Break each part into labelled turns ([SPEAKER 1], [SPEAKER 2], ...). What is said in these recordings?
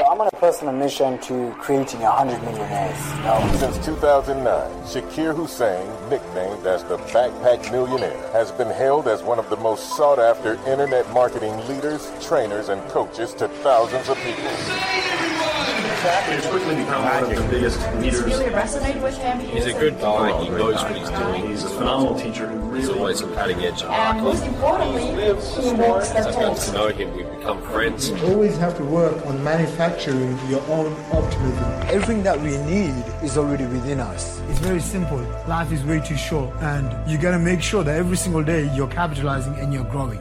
[SPEAKER 1] I'm on a personal mission to creating 100 millionaires.
[SPEAKER 2] Since 2009, Shakir Hussein, nicknamed as the Backpack Millionaire, has been hailed as one of the most sought-after internet marketing leaders, trainers, and coaches to thousands of people.
[SPEAKER 3] He's quickly become one of the biggest leaders.
[SPEAKER 4] Really resonate with him.
[SPEAKER 5] He's a good guy. He knows what he's doing.
[SPEAKER 3] He's a phenomenal teacher who really...
[SPEAKER 5] He's always on cutting edge.
[SPEAKER 4] And most importantly, he makes the
[SPEAKER 5] As I've got to know him, we've become friends.
[SPEAKER 6] You always have to work on manufacturing your own optimism. Everything that we need is already within us. It's very simple. Life is way too short, and you gotta make sure that every single day you're capitalizing and you're growing.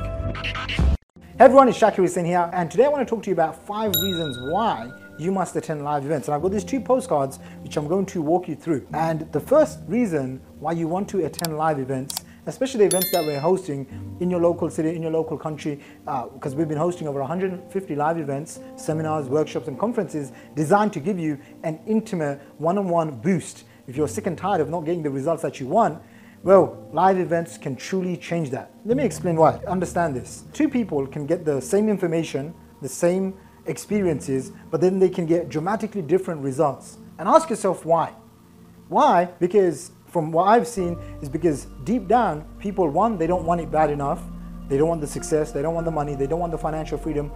[SPEAKER 1] Hey everyone, it's Shakir Hussein here, and today I want to talk to you about 5 reasons why you must attend live events. And I've got these 2 postcards which I'm going to walk you through. And the first reason why you want to attend live events, especially the events that we're hosting in your local city, in your local country, because we've been hosting over 150 live events, seminars, workshops, and conferences designed to give you an intimate one-on-one boost. If you're sick and tired of not getting the results that you want, well, live events can truly change that. Let me explain why. Understand this. 2 people can get the same information, the same experiences, but then they can get dramatically different results. And ask yourself why. Why? Because from what I've seen is because deep down, people, 1, they don't want it bad enough. They don't want the success, they don't want the money, they don't want the financial freedom.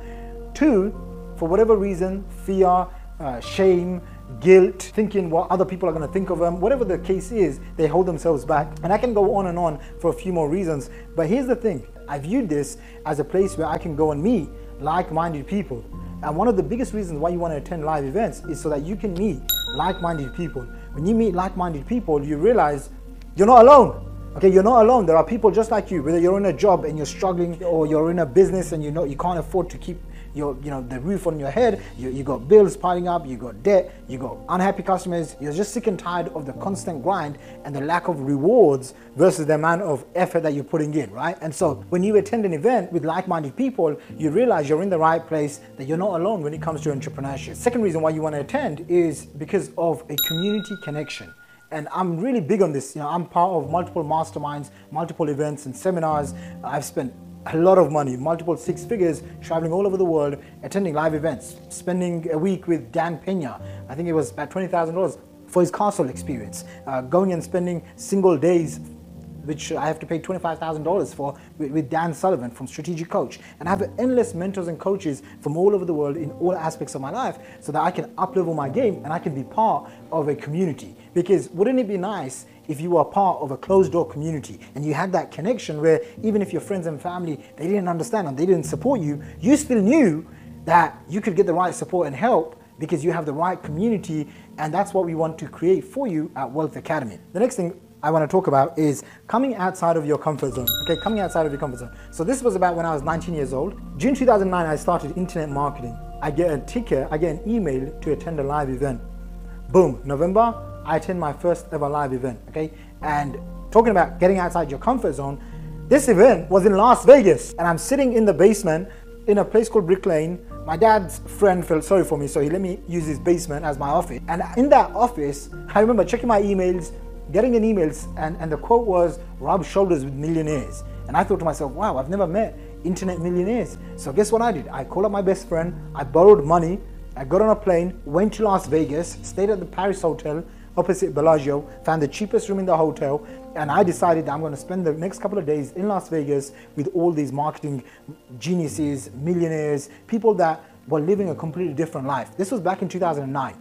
[SPEAKER 1] 2, for whatever reason, fear, shame, guilt, thinking what other people are going to think of them, whatever the case is, they hold themselves back. And I can go on and on for a few more reasons. But here's the thing. I viewed this as a place where I can go and meet like-minded people. And one of the biggest reasons why you want to attend live events is so that you can meet like-minded people. When you meet like-minded people, you realize you're not alone. Okay, you're not alone. There are people just like you, whether you're in a job and you're struggling, or you're in a business and you can't afford to keep the roof on your head. You got bills piling up, you got debt, you got unhappy customers. You're just sick and tired of the constant grind and the lack of rewards versus the amount of effort that you're putting in, right? And so when you attend an event with like-minded people, you realize you're in the right place, that you're not alone when it comes to entrepreneurship. Second reason why you want to attend is because of a community connection. And I'm really big on this. I'm part of multiple masterminds, multiple events and seminars. I've spent a lot of money, multiple 6 figures, traveling all over the world, attending live events, spending a week with Dan Pena. I think it was about $20,000 for his castle experience. Going and spending single days, which I have to pay $25,000 for, with Dan Sullivan from Strategic Coach. And I have endless mentors and coaches from all over the world in all aspects of my life so that I can up-level my game and I can be part of a community. Because wouldn't it be nice if you were part of a closed-door community and you had that connection where even if your friends and family, they didn't understand and they didn't support you, you still knew that you could get the right support and help because you have the right community, and that's what we want to create for you at Wealth Academy. The next thing I want to talk about is coming outside of your comfort zone. Okay, coming outside of your comfort zone. So this was about when I was 19 years old. June 2009, I started internet marketing. I get a ticket, I get an email to attend a live event. Boom, November, I attend my first ever live event, okay? And talking about getting outside your comfort zone, this event was in Las Vegas, and I'm sitting in the basement in a place called Brick Lane. My dad's friend felt sorry for me, so he let me use his basement as my office. And in that office, I remember checking my emails, getting an emails, and the quote was, "Rub shoulders with millionaires." And I thought to myself, wow, I've never met internet millionaires. So guess what I did? I called up my best friend, I borrowed money, I got on a plane, went to Las Vegas, stayed at the Paris Hotel, opposite Bellagio, found the cheapest room in the hotel, and I decided that I'm going to spend the next couple of days in Las Vegas with all these marketing geniuses, millionaires, people that were living a completely different life. This was back in 2009.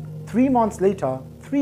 [SPEAKER 1] 3 months later,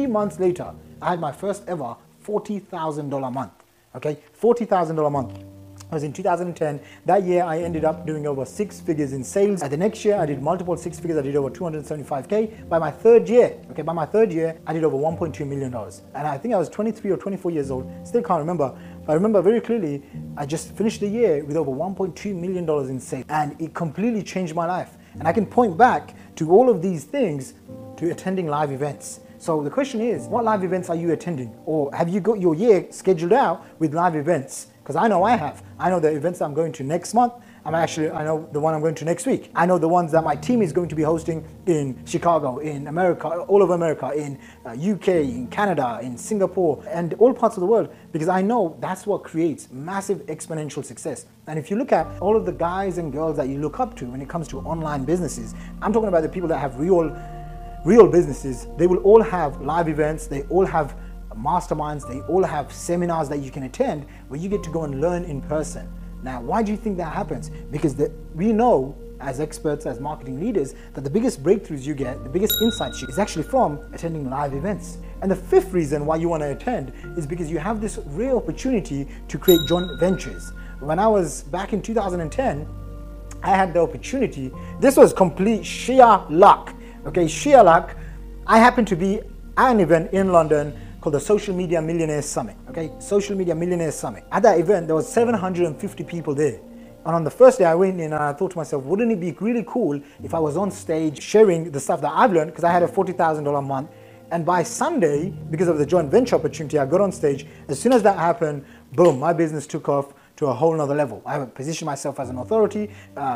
[SPEAKER 1] I had my first ever $40,000 month, okay? $40,000 month. It was in 2010. That year, I ended up doing over 6 figures in sales. The next year, I did multiple 6 figures. I did over 275K. By my third year, I did over $1.2 million. And I think I was 23 or 24 years old. Still can't remember. But I remember very clearly, I just finished the year with over $1.2 million in sales. And it completely changed my life. And I can point back to all of these things to attending live events. So the question is, what live events are you attending? Or have you got your year scheduled out with live events? Because I know I have. I know the events I'm going to next month. I know the one I'm going to next week. I know the ones that my team is going to be hosting in Chicago, in America, all over America, in UK, in Canada, in Singapore, and all parts of the world, because I know that's what creates massive exponential success. And if you look at all of the guys and girls that you look up to when it comes to online businesses, I'm talking about the people that have real businesses. They will all have live events, they all have masterminds, they all have seminars that you can attend where you get to go and learn in person. Now, why do you think that happens? Because we know as experts, as marketing leaders, that the biggest breakthroughs you get, the biggest insights you get is actually from attending live events. And the fifth reason why you want to attend is because you have this rare opportunity to create joint ventures. When I was back in 2010, I had the opportunity. This was complete sheer luck. Okay, sheer luck. I happened to be at an event in London called the Social Media Millionaires Summit. Okay, Social Media Millionaires Summit. At that event, there was 750 people there. And on the first day I went in and I thought to myself, wouldn't it be really cool if I was on stage sharing the stuff that I've learned, because I had a $40,000 month. And by Sunday, because of the joint venture opportunity, I got on stage. As soon as that happened, boom, my business took off to a whole nother level. I have positioned myself as an authority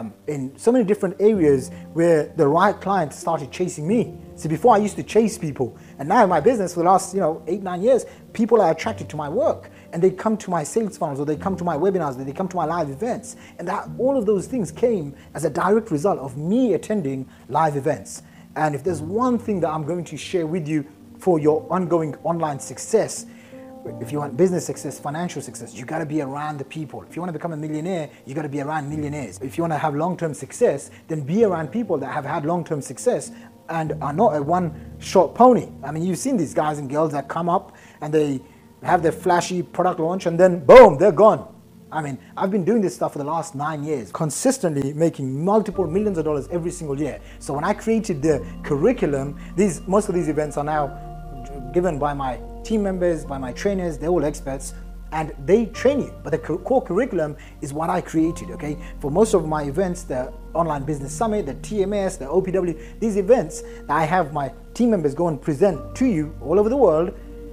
[SPEAKER 1] in so many different areas where the right clients started chasing me. See, before I used to chase people, and now in my business for the last 8-9 years, people are attracted to my work and they come to my sales funnels, or they come to my webinars, or they come to my live events. And that all of those things came as a direct result of me attending live events. And if there's one thing that I'm going to share with you for your ongoing online success, if you want business success, financial success, you got to be around the people. If you want to become a millionaire, you got to be around millionaires. If you want to have long-term success, then be around people that have had long-term success and are not a one-shot pony. I mean, you've seen these guys and girls that come up and they have their flashy product launch and then boom, they're gone. I mean, I've been doing this stuff for the last 9 years, consistently making multiple millions of dollars every single year. So when I created the curriculum, most of these events are now given by my team members, by my trainers. They're all experts and they train you. But the core curriculum is what I created, okay? For most of my events, the Online Business Summit, the TMS, the OPW, these events that I have my team members go and present to you all over the world,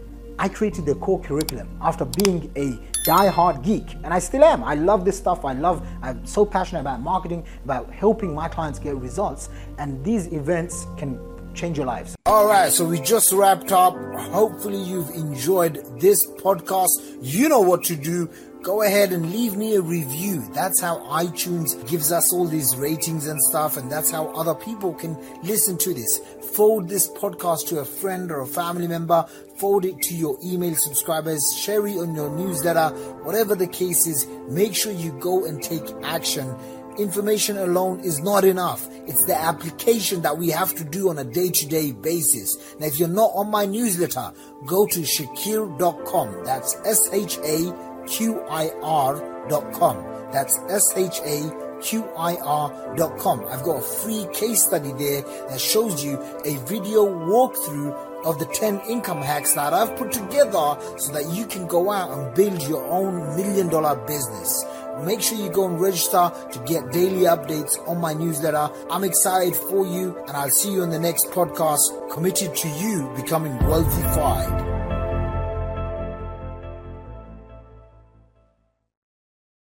[SPEAKER 1] I created the core curriculum after being a die-hard geek, and I still am. I love this stuff. I'm so passionate about marketing, about helping my clients get results, and these events can change your lives. All right, so we just wrapped up. Hopefully you've enjoyed this podcast. You know what to do. Go ahead and leave me a review. That's how iTunes gives us all these ratings and stuff, and that's how other people can listen to this. Forward this podcast to a friend or a family member. Forward it to your email subscribers. Share it on your newsletter. Whatever the case is, make sure you go and take action. Information alone is not enough. It's the application that we have to do on a day-to-day basis. Now, if you're not on my newsletter, go to shakir.com. That's SHAQIR.com. That's SHAQIR.com. I've got a free case study there that shows you a video walkthrough of the 10 income hacks that I've put together so that you can go out and build your own $1 million business. Make sure you go and register to get daily updates on my newsletter. I'm excited for you, and I'll see you in the next podcast, committed to you becoming wealthified.